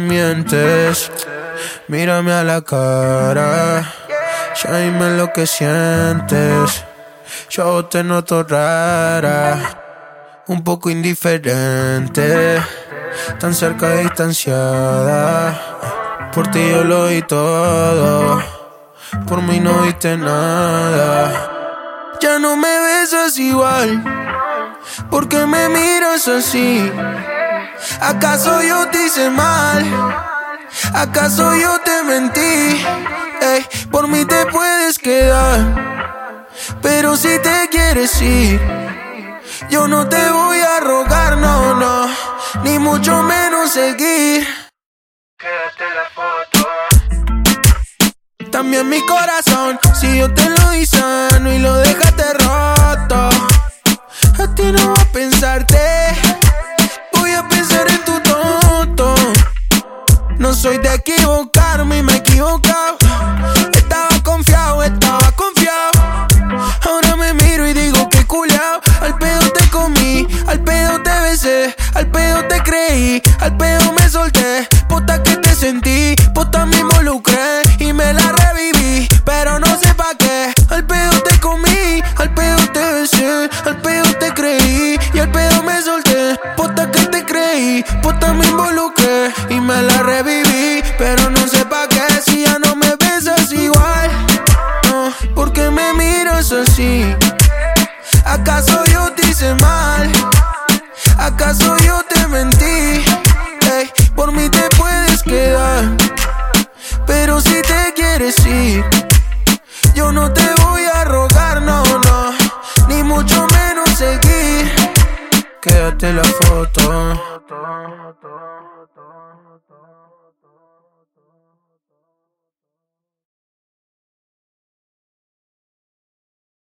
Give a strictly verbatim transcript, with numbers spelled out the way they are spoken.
mientes. Mírame a la cara, ya dime lo que sientes. Yo te noto rara, un poco indiferente, tan cerca distanciada. Por ti yo lo di todo, por mí no diste nada. Ya no me besas igual, ¿por qué me miras así? ¿Acaso yo te hice mal? ¿Acaso yo te mentí? Ey, por mí te puedes quedar, pero si te quieres ir, yo no te voy a rogar, no, no, ni mucho menos seguir. Quédate la foto. También mi corazón, si yo te lo di sano y lo dejaste roto, a ti no voy a pensarte, voy a pensar en tu tonto. No soy de equivocarme y me he equivocado. Estaba confiado, estaba confiado. Ahora me miro y digo que culiao. Al pedo te comí, al pedo te besé, al pedo te creí, al pedo me solté. Puta que te sentí, puta me involucré y me la reviví, pero no sé pa' qué. Al pedo te comí, al pedo te besé, al pedo te creí y al pedo me solté. Puta que te creí, puta me involucré y me la reviví, pero no sé pa' qué. Si ya no me besas igual, no, ¿por qué me miras así? ¿Acaso yo te hice mal? ¿Acaso yo te mentí? Ey, por mí te puedes quedar, pero si te quieres ir, yo no te voy a rogar, no, no, ni mucho menos seguir. Quédate la foto.